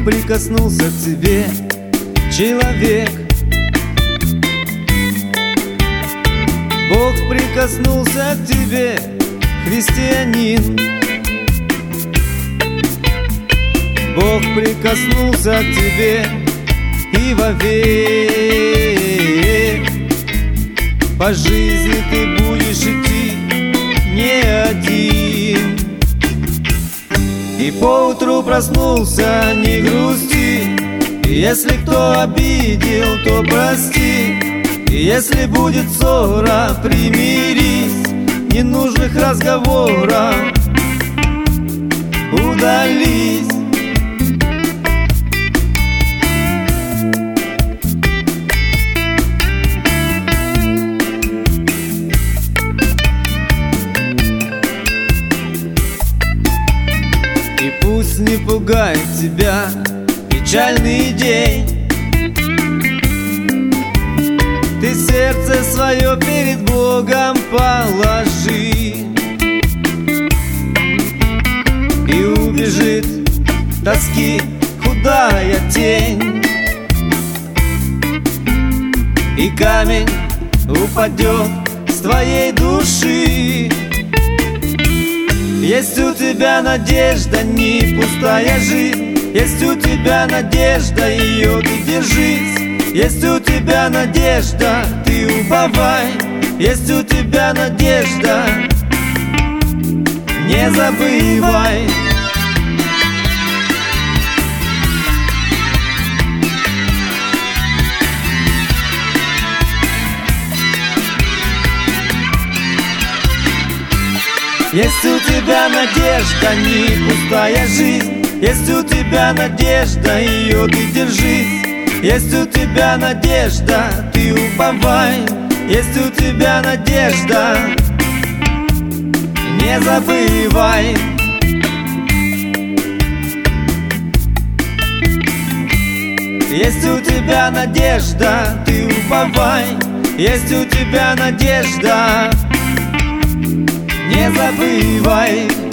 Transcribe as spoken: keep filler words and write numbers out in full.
прикоснулся к тебе, человек. Бог прикоснулся к тебе, христианин. Бог прикоснулся к тебе и вовек. По жизни ты будешь идти не один. И поутру проснулся, не грусти. Если кто обидел, то прости. И если будет ссора, примирись. Ненужных разговоров удались. И пусть не пугает тебя печальный день. Ты сердце свое перед Богом положи, и убежит тоски худая тень, и камень упадет с твоей души. Есть у тебя надежда, не пустая жизнь. Есть у тебя надежда, ее ты держись. Есть у тебя надежда, ты уповай. Есть у тебя надежда, не забывай. Есть у тебя надежда, не пустая жизнь. Есть у тебя надежда, ее ты держись. Есть у тебя надежда, ты уповай. Есть у тебя надежда, не забывай. Есть у тебя надежда, ты уповай. Есть у тебя надежда, не забывай.